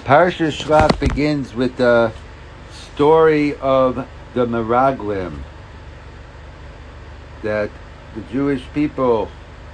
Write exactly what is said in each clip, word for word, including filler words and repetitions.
Parashat Shlach begins with the story of the Meraglim, that the Jewish people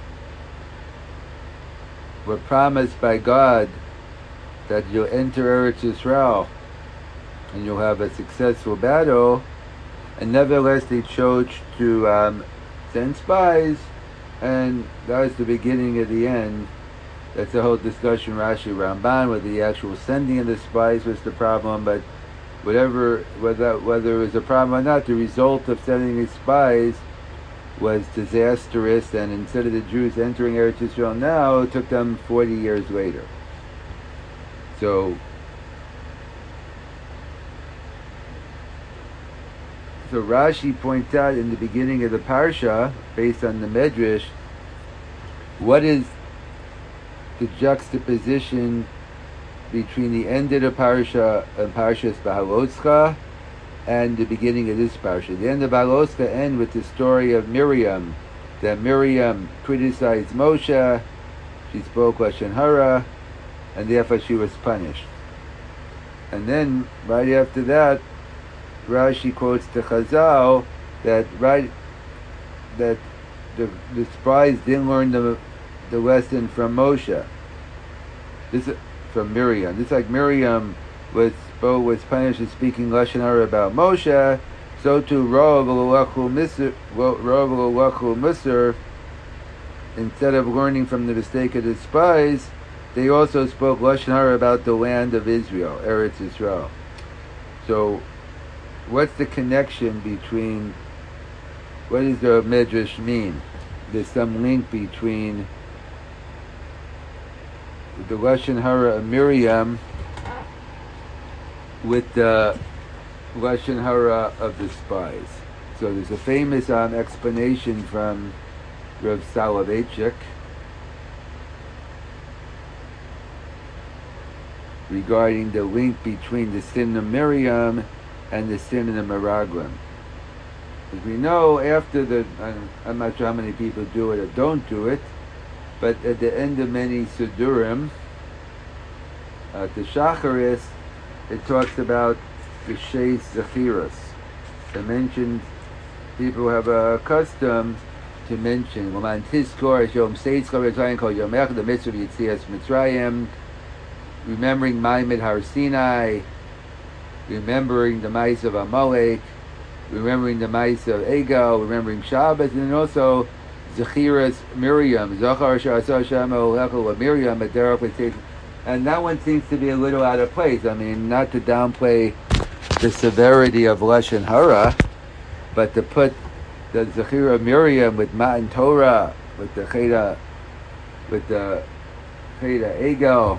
were promised by God that you'll enter Eretz Yisrael and you'll have a successful battle, and nevertheless they chose to um, send spies, and that was the beginning of the end. That's the whole discussion, Rashi, Ramban, whether the actual sending of the spies was the problem, but whatever, whether, whether it was a problem or not, the result of sending these spies was disastrous, and instead of the Jews entering Eretz Yisrael now, it took them forty years later. So, so Rashi points out in the beginning of the Parsha, based on the Medrash, what is the juxtaposition between the end of the Parsha and Parshas Beha'aloscha and the beginning of this Parsha. The end of Beha'aloscha ends with the story of Miriam, that Miriam criticized Moshe, she spoke Lashon Hara, and therefore she was punished. And then, right after that, Rashi quotes the Chazal that right that the, the spies didn't learn the the lesson from Moshe. This from Miriam. Just like Miriam was was punished for speaking Lashon Hara about Moshe, so too Rav Musar, instead of learning from the mistake of the spies, they also spoke Lashon Hara about the land of Israel, Eretz Yisrael. So, what's the connection between? What does the Medrash mean? There's some link between the Lashon Hara of Miriam with the Lashon Hara of the spies. So there's a famous um, explanation from Rav Soloveitchik regarding the link between the sin of Miriam and the sin of the Meraglim. As we know, after the, I'm, I'm not sure how many people do it or don't do it, but at the end of many Sidurim, uh, the Shacharis, it talks about the Sheis Zechiras. It mentions, people have a custom to mention, L'man Tizkor Yom Seitzcha V'Tzayim Kol Yomech, the Mitzvah Yitzias Mitzrayim, remembering Ma'amad Har Sinai, remembering the Ma'is of Amalek, remembering the Ma'is of Egel, remembering Shabbos, and then also Zechiras Miriam, Zachar Sha'asa Shamo Lekel Miriam, Aderach L'Teit. And that one seems to be a little out of place. I mean, not to downplay the severity of Lashon Hara, but to put the Zechira Miriam with Matan Torah, with the Cheda, with the Cheda Egel,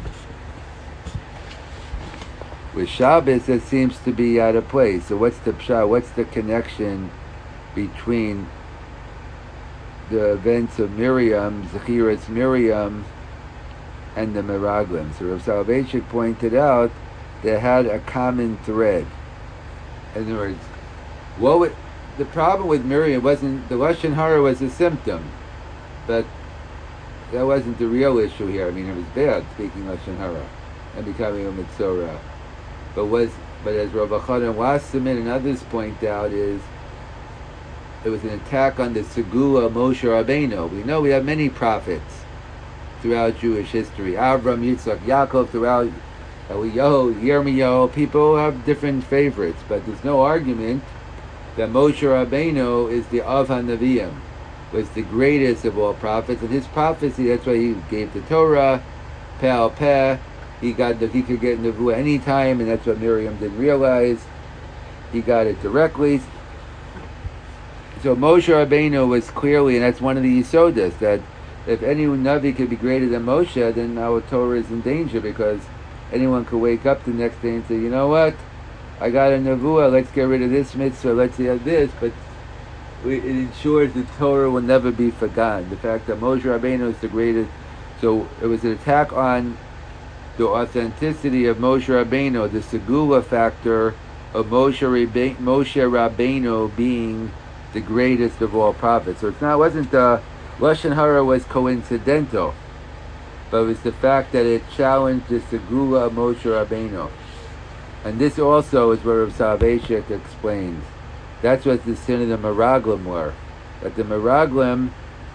with Shabbos, it seems to be out of place. So what's the pshat? What's the connection between the events of Miriam, Zechiras Miriam, and the Meraglim? So Rav Soloveitchik pointed out they had a common thread. In other words, what would, the problem with Miriam wasn't, the Lashon Hara was a symptom, but that wasn't the real issue here. I mean, it was bad speaking Lashon Hara and becoming a Mitzorah. But was but as Rav Acharon Wasserman and others point out, is it was an attack on the Segula Moshe Rabbeinu. We know we have many prophets throughout Jewish history. Avram, Yitzchak, Yaakov, throughout Eliyahu, Yirmiyahu. People have different favorites, but there's no argument that Moshe Rabbeinu is the Av HaNeviim, was the greatest of all prophets, and his prophecy, that's why he gave the Torah, Peh al Peh. He got the, he could get Nevuah anytime, and that's what Miriam didn't realize. He got it directly. So Moshe Rabbeinu was clearly, and that's one of the Yisodas, that if any Navi could be greater than Moshe, then our Torah is in danger, because anyone could wake up the next day and say, you know what, I got a Nevuah, let's get rid of this mitzvah, let's have this, but we, it ensures the Torah will never be forgotten. The fact that Moshe Rabbeinu is the greatest, so it was an attack on the authenticity of Moshe Rabbeinu, the Segula factor of Moshe Rabbeinu, Moshe Rabbeinu being the greatest of all prophets. So it's not, it wasn't the Lashon Hara was coincidental. but it was the fact that it challenged the Segula of Moshe Rabbeinu. And this also is what Rav Soloveitchik explains. That's what the sin of the Meraglim were. That the Meraglim,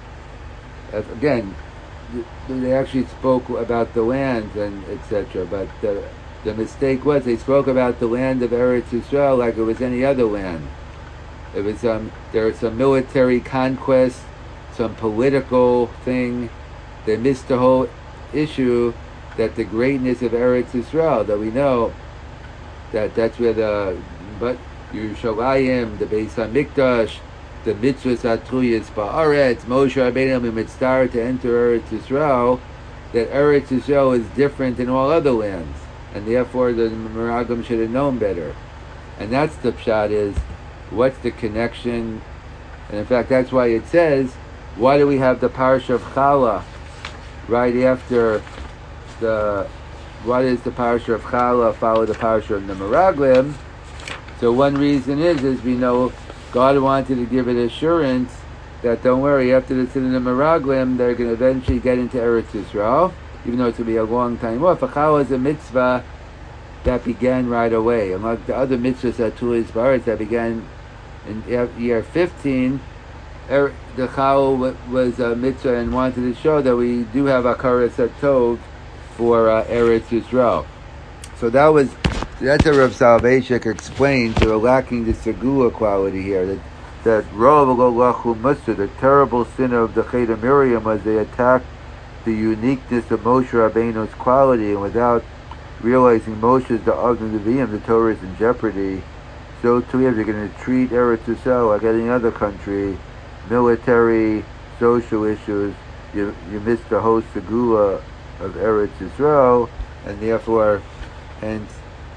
again, they actually spoke about the land and et cetera. But the the mistake was they spoke about the land of Eretz Yisrael like it was any other land. It was um, there was some military conquest, some political thing. They missed the whole issue that the greatness of Eretz Yisrael, that we know that that's where the but Yerushalayim, the Beis Hamikdash, the mitzvahs atruyas ba'aretz, Moshe Rabbeinu mitzvah to enter Eretz Yisrael, that Eretz Yisrael is different than all other lands, and therefore the Meraglim should have known better. And that's the pshat, is what's the connection? And in fact, that's why it says, why do we have the parsha of Chala right after the, why does the parsha of Chala follow the parsha of the Meraglim? So one reason is, is we know God wanted to give it assurance that don't worry, after the sin of the Meraglim, they're going to eventually get into Eretz Yisrael, even though it's going to be a long time off. Chala is a mitzvah that began right away. Unlike the other mitzvahs at Tulis Baritz that began in year fifteen, the Chala was a mitzvah and wanted to show that we do have a Akaras Tov for uh, Eretz Yisrael. So that was, that's what Rav Soloveitchik explained. They were lacking the Segula quality here. That that Rav Lachu Musa, the terrible sin of the Chet of Miriam, was they attacked the uniqueness of Moshe Rabbeinu's quality, and without realizing Moshe is the Avnei Nevi'im, the Torah is in jeopardy. So too, if you're going to treat Eretz Yisrael like any other country, military, social issues, you you miss the whole Segula of Eretz Yisrael, and therefore, hence,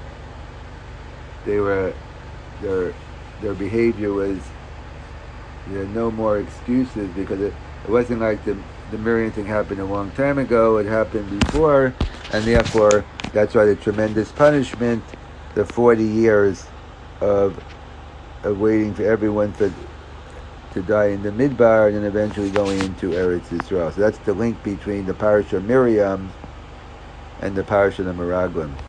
they were, their their behavior was, there are no more excuses, because it, it wasn't like the the Miriam thing happened a long time ago, it happened before, and therefore that's why the tremendous punishment, the forty years of of waiting for everyone for to die in the Midbar, and then eventually going into Eretz Yisrael. So that's the link between the Parasha of Miriam and the Parasha of the Meraglim.